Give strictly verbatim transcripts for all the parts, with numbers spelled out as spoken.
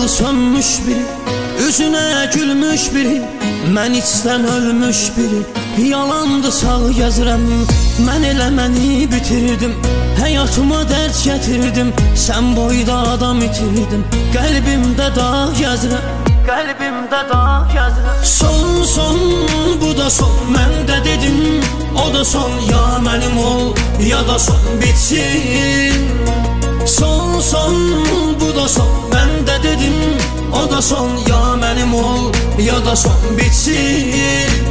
sönmüş biri, üzünə gülmüş biri, mən içdən ölmüş biri. Yalandı sağ gəzirəm, mən elə məni bitirdim. Həyatıma dərd gətirdim, sən boyda adam itirdim. Qəlbimdə dağ gəzirəm, qəlbimdə dağ gəzirəm. Son son bu da son, mən də dedim, o da son. Ya mənim ol, ya da son bitsin. Son son bu da son, mən də dedim, o da son. Ya mənim ol, ya da son bitsin.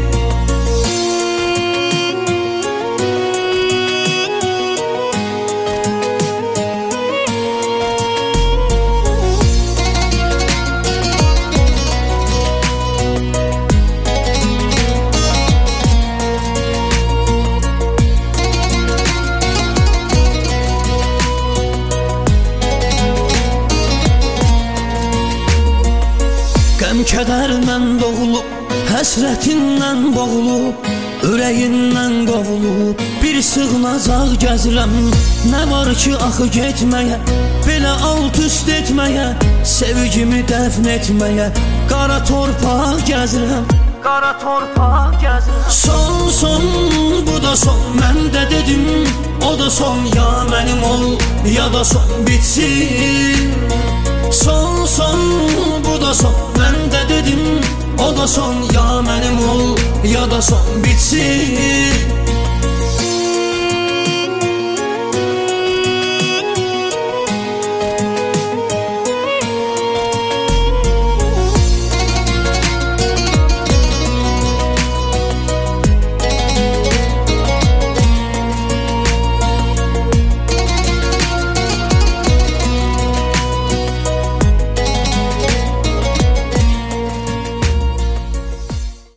Qəm kədərlə doğulub, həsrətindən boğulub, ürəyindən qovulub, bir sığınacaq gəzirəm. Nə var ki axı getməyə, belə alt üst etməyə, sevgimi dəfn etməyə. Qara torpaq gəzirəm, qara torpaq gəzirəm. Son son bu da son, mən də dedim, o da son. Ya mənim ol, ya da son bitsin. Son son bu da son, mən də dedim, o da son. Ya mənim ol, ya da son bitsin.